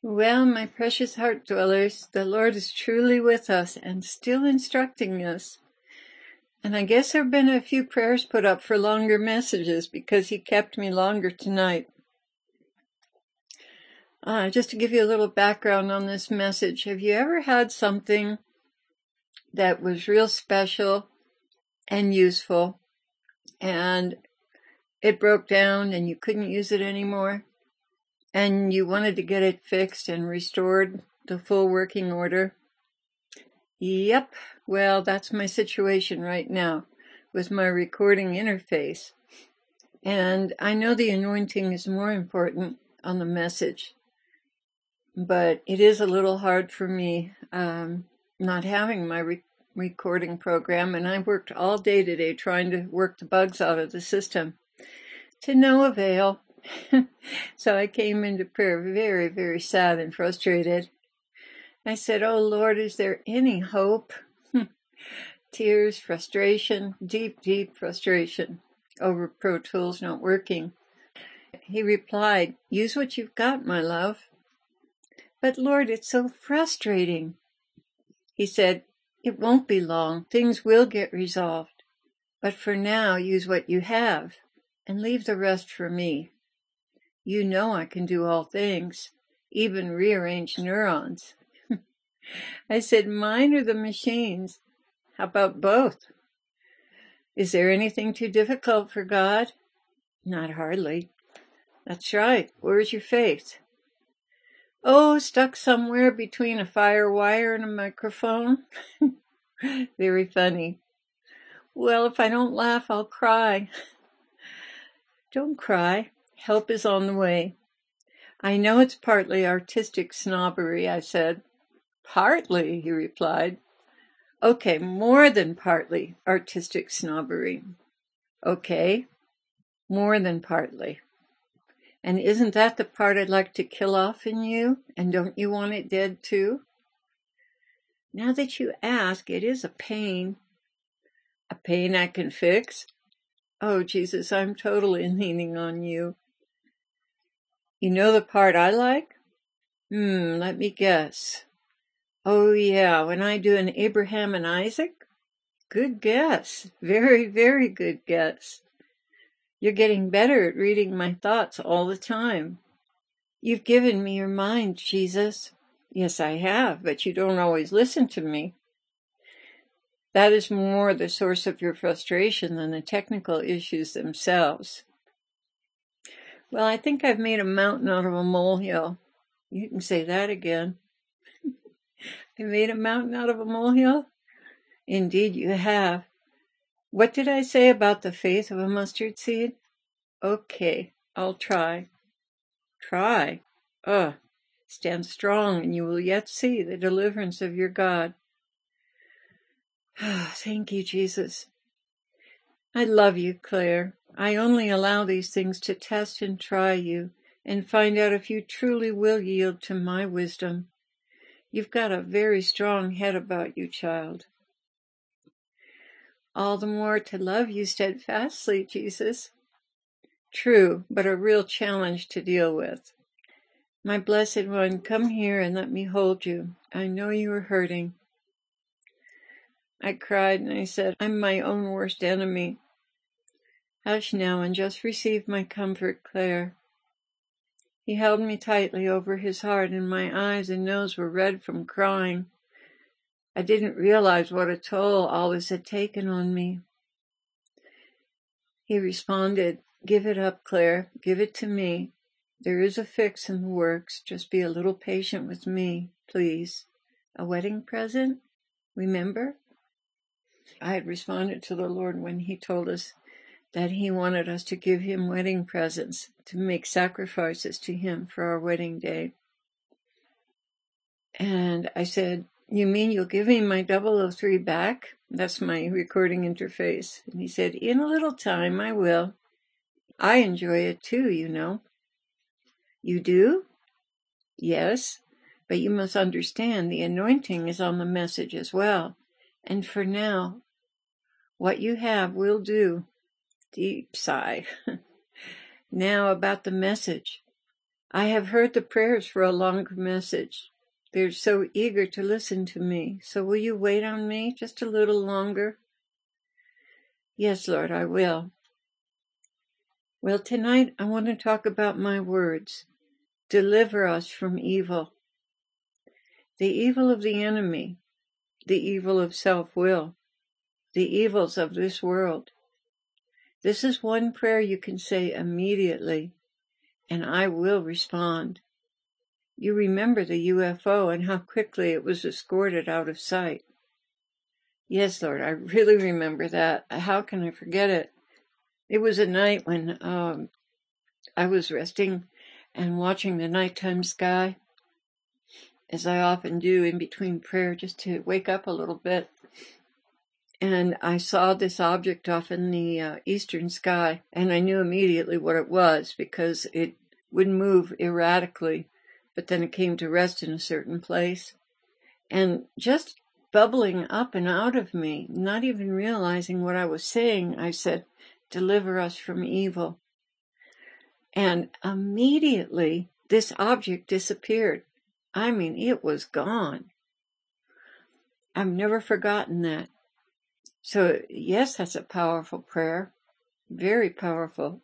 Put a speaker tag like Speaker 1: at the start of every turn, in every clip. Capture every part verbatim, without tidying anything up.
Speaker 1: Well, my precious heart dwellers, the Lord is truly with us and still instructing us. And I guess there have been a few prayers put up for longer messages because he kept me longer tonight. Uh, just to give you a little background on this message, have you ever had something that was real special and useful and it broke down and you couldn't use it anymore and you wanted to get it fixed and restored to full working order? Yep, well, that's my situation right now with my recording interface. And I know the anointing is more important on the message, but it is a little hard for me um, not having my re- recording program, and I worked all day today trying to work the bugs out of the system to no avail. So I came into prayer very, very sad and frustrated. I said, "Oh Lord, is there any hope?" Tears, frustration, deep, deep frustration over Pro Tools not working. He replied, "Use what you've got, my love." "But Lord, it's so frustrating." He said, "It won't be long. Things will get resolved. But for now, use what you have and leave the rest for me. You know I can do all things, even rearrange neurons." I said, "Mine or the machines? How about both? Is there anything too difficult for God?" "Not hardly." "That's right. Where's your faith?" "Oh, stuck somewhere between a fire wire and a microphone." Very funny. "Well, if I don't laugh, I'll cry." "Don't cry. Help is on the way." "I know it's partly artistic snobbery," I said. "Partly," he replied. "Okay, more than partly artistic snobbery." "Okay, more than partly. And isn't that the part I'd like to kill off in you? And don't you want it dead too?" "Now that you ask, it is a pain." "A pain I can fix?" "Oh, Jesus, I'm totally leaning on you." "You know the part I like?" Hmm, let me guess. Oh, yeah, when I do an Abraham and Isaac? Good guess. Very, very good guess. You're getting better at reading my thoughts all the time. You've given me your mind, Jesus. Yes, I have, but you don't always listen to me. That is more the source of your frustration than the technical issues themselves. Well, I think I've made a mountain out of a molehill. You can say that again. I made a mountain out of a molehill? Indeed you have. What did I say about the faith of a mustard seed? Okay, I'll try. Try? Ugh. Stand strong, and you will yet see the deliverance of your God. Thank you, Jesus. I love you, Claire. I only allow these things to test and try you and find out if you truly will yield to my wisdom. You've got a very strong head about you, child. All the more to love you steadfastly, Jesus. True, but a real challenge to deal with. My blessed one, come here and let me hold you. I know you are hurting. I cried and I said, I'm my own worst enemy. Hush now and just receive my comfort, Claire. He held me tightly over his heart, and my eyes and nose were red from crying. I didn't realize what a toll all this had taken on me. He responded, Give it up, Claire. Give it to me. There is a fix in the works. Just be a little patient with me, please. A wedding present? Remember? I had responded to the Lord when he told us that he wanted us to give him wedding presents, to make sacrifices to him for our wedding day. And I said, you mean you'll give me my double oh three back? That's my recording interface. And he said, in a little time, I will. I enjoy it too, you know. You do? Yes, but you must understand the anointing is on the message as well. And for now, what you have will do. Deep sigh. Now about the message. I have heard the prayers for a longer message. They're so eager to listen to me. So will you wait on me just a little longer? Yes, Lord, I will. Well, tonight I want to talk about my words. Deliver us from evil. The evil of the enemy, the evil of self-will, the evils of this world. This is one prayer you can say immediately, and I will respond. You remember the U F O and how quickly it was escorted out of sight. Yes, Lord, I really remember that. How can I forget it? It was a night when um, I was resting and watching the nighttime sky, as I often do in between prayer, just to wake up a little bit. And I saw this object off in the uh, eastern sky, and I knew immediately what it was because it would move erratically, but then it came to rest in a certain place. And just bubbling up and out of me, not even realizing what I was saying, I said, "Deliver us from evil." And immediately, this object disappeared. I mean, it was gone. I've never forgotten that. So, yes, that's a powerful prayer. Very powerful.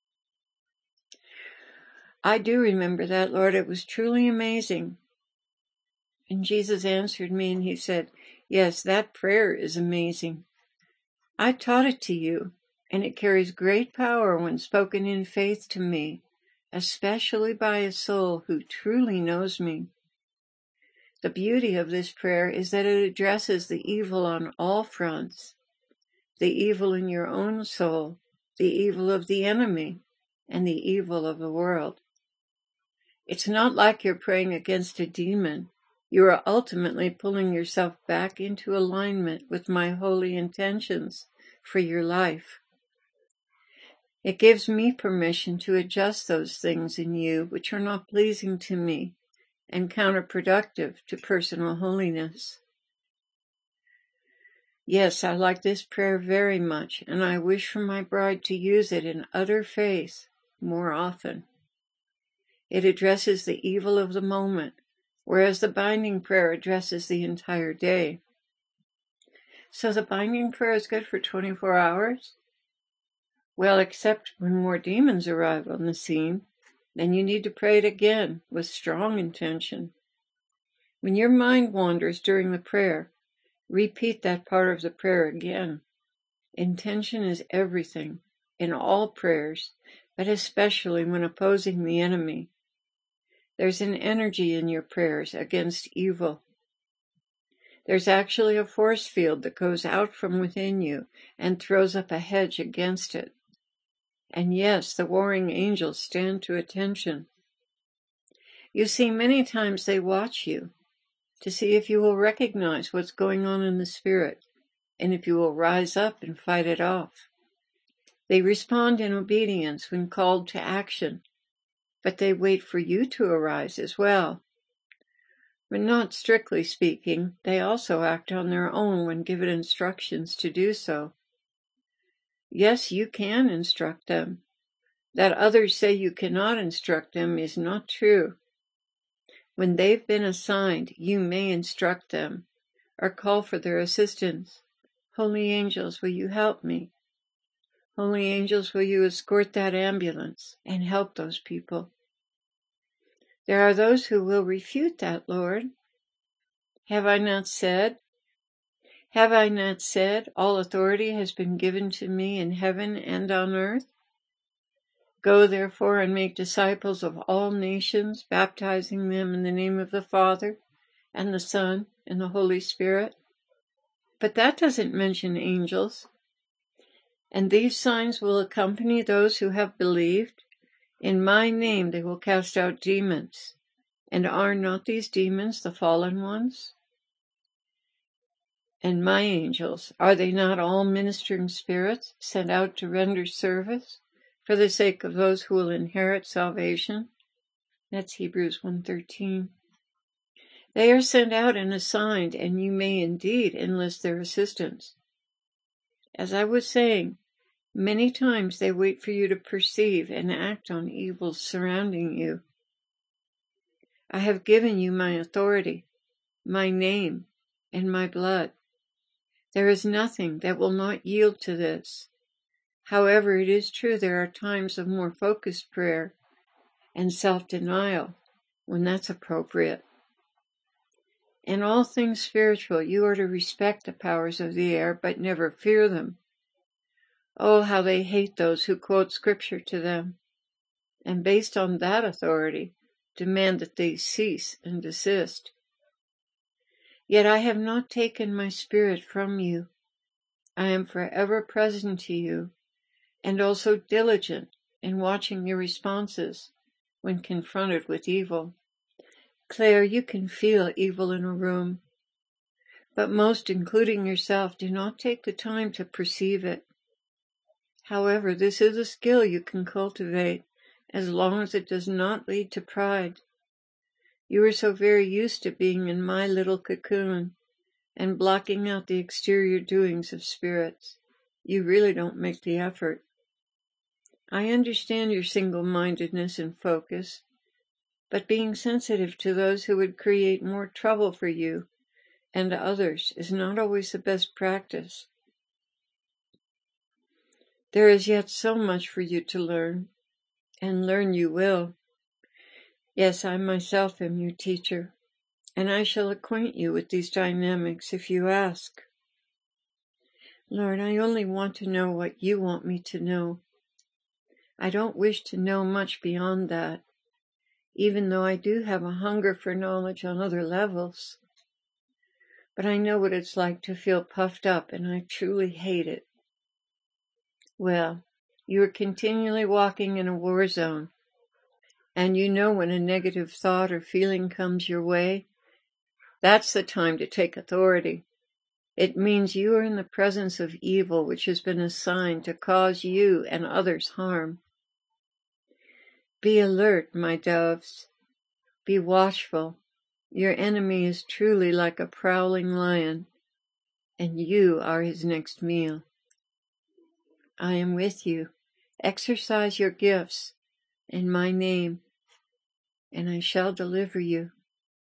Speaker 1: I do remember that, Lord. It was truly amazing. And Jesus answered me and he said, yes, that prayer is amazing. I taught it to you, and it carries great power when spoken in faith to me, especially by a soul who truly knows me. The beauty of this prayer is that it addresses the evil on all fronts. The evil in your own soul, the evil of the enemy, and the evil of the world. It's not like you're praying against a demon. You are ultimately pulling yourself back into alignment with my holy intentions for your life. It gives me permission to adjust those things in you which are not pleasing to me and counterproductive to personal holiness. Yes, I like this prayer very much, and I wish for my bride to use it in utter faith more often. It addresses the evil of the moment, whereas the binding prayer addresses the entire day. So the binding prayer is good for twenty-four hours? Well, except when more demons arrive on the scene, then you need to pray it again with strong intention. When your mind wanders during the prayer, repeat that part of the prayer again. Intention is everything, in all prayers, but especially when opposing the enemy. There's an energy in your prayers against evil. There's actually a force field that goes out from within you and throws up a hedge against it. And yes, the warring angels stand to attention. You see, many times they watch you to see if you will recognize what's going on in the spirit, and if you will rise up and fight it off. They respond in obedience when called to action, but they wait for you to arise as well. But not strictly speaking, they also act on their own when given instructions to do so. Yes, you can instruct them. That others say you cannot instruct them is not true. When they've been assigned, you may instruct them or call for their assistance. Holy angels, will you help me? Holy angels, will you escort that ambulance and help those people? There are those who will refute that, Lord. Have I not said? Have I not said, all authority has been given to me in heaven and on earth? Go therefore and make disciples of all nations, baptizing them in the name of the Father and the Son and the Holy Spirit. But that doesn't mention angels. And these signs will accompany those who have believed. In my name they will cast out demons. And are not these demons the fallen ones? And my angels, are they not all ministering spirits sent out to render service for the sake of those who will inherit salvation? That's Hebrews one thirteen. They are sent out and assigned, and you may indeed enlist their assistance. As I was saying, many times they wait for you to perceive and act on evils surrounding you. I have given you my authority, my name, and my blood. There is nothing that will not yield to this. However, it is true there are times of more focused prayer and self-denial when that's appropriate. In all things spiritual, you are to respect the powers of the air, but never fear them. Oh, how they hate those who quote scripture to them, and based on that authority, demand that they cease and desist. Yet I have not taken my spirit from you. I am forever present to you, and also diligent in watching your responses when confronted with evil. Claire, you can feel evil in a room, but most, including yourself, do not take the time to perceive it. However, this is a skill you can cultivate as long as it does not lead to pride. You are so very used to being in my little cocoon and blocking out the exterior doings of spirits. You really don't make the effort. I understand your single-mindedness and focus, but being sensitive to those who would create more trouble for you and others is not always the best practice. There is yet so much for you to learn, and learn you will. Yes, I myself am your teacher, and I shall acquaint you with these dynamics if you ask. Lord, I only want to know what you want me to know. I don't wish to know much beyond that, even though I do have a hunger for knowledge on other levels. But I know what it's like to feel puffed up, and I truly hate it. Well, you are continually walking in a war zone, and you know when a negative thought or feeling comes your way, that's the time to take authority. It means you are in the presence of evil which has been assigned to cause you and others harm. Be alert, my doves. Be watchful. Your enemy is truly like a prowling lion, and you are his next meal. I am with you. Exercise your gifts in my name, and I shall deliver you.